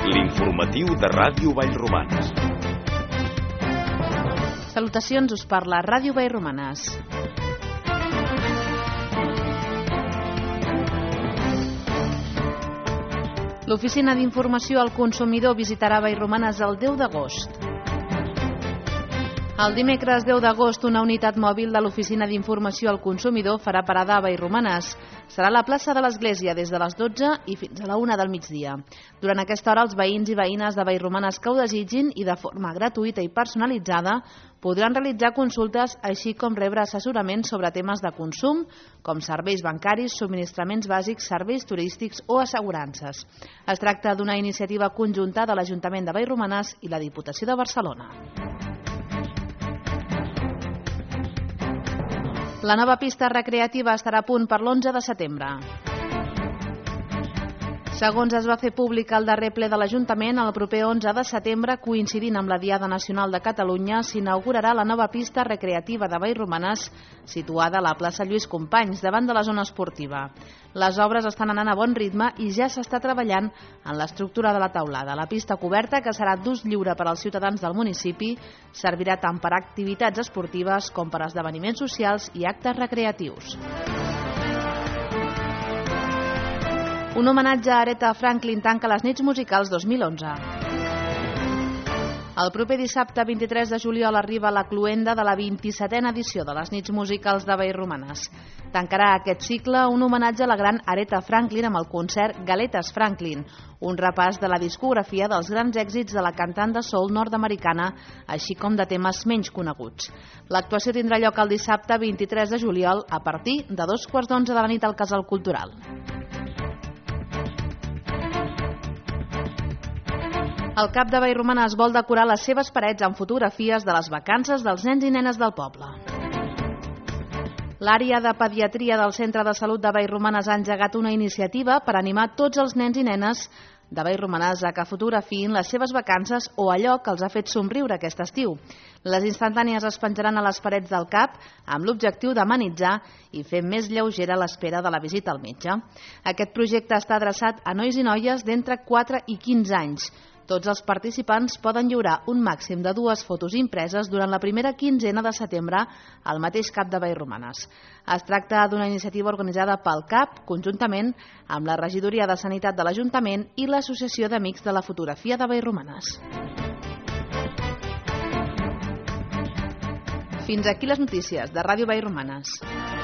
L'informatiu de Ràdio Vallromanes. Salutacions, us parla Ràdio Vallromanes. L'Oficina d'Informació al Consumidor visitarà Vallromanes el 10 d'agost. El dimecres 10 d'agost, una unitat mòbil de l'Oficina d'Informació al Consumidor farà parada a Vallromanes. Serà a la plaça de l'Església des de les 12 i fins a la 1 del migdia. Durant aquesta hora, els veïns i veïnes de Vallromanes que ho desitgin i de forma gratuïta i personalitzada podran realitzar consultes així com rebre assessorament sobre temes de consum, com serveis bancaris, subministraments bàsics, serveis turístics o assegurances. Es tracta d'una iniciativa conjunta de l'Ajuntament de Vallromanes i la Diputació de Barcelona. La nova pista recreativa estarà a punt per l'11 de setembre. Segons es va fer públic al darrer ple de l'Ajuntament, el proper 11 de setembre, coincidint amb la Diada Nacional de Catalunya, s'inaugurarà la nova pista recreativa de Vallromanes, situada a la plaça Lluís Companys, davant de la zona esportiva. Les obres estan anant a bon ritme i ja s'està treballant en l'estructura de la teulada. La pista coberta, que serà d'ús lliure per als ciutadans del municipi, servirà tant per a activitats esportives com per a esdeveniments socials i actes recreatius. Un homenatge a Aretha Franklin tanca les nits musicals 2011. El proper dissabte 23 de juliol arriba la cloenda de la 27a edició de les nits musicals de Vallromanes. Tancarà aquest cicle un homenatge a la gran Aretha Franklin amb el concert Galetes Franklin, un repàs de la discografia dels grans èxits de la cantant de soul nord-americana, així com de temes menys coneguts. L'actuació tindrà lloc el dissabte 23 de juliol a partir de 2:15 de la nit al Casal Cultural. El CAP de Vallromanes vol decorar les seves parets amb fotografies de les vacances dels nens i nenes del poble. L'àrea de pediatria del Centre de Salut de Vallromanes ha engegat una iniciativa per animar tots els nens i nenes de Vallromanes a que fotografiïn les seves vacances o allò que els ha fet somriure aquest estiu. Les instantànies es penjaran a les parets del CAP amb l'objectiu d'amenitzar i fer més lleugera l'espera de la visita al metge. Aquest projecte està adreçat a nois i noies d'entre 4 i 15 anys. Tots els participants poden lliurar un màxim de 2 fotos impreses durant la primera quinzena de setembre al mateix CAP de Vallromanes. Es tracta d'una iniciativa organitzada pel CAP conjuntament amb la Regidoria de Sanitat de l'Ajuntament i l'Associació d'Amics de la Fotografia de Vallromanes. Fins aquí les notícies de Ràdio Vallromanes.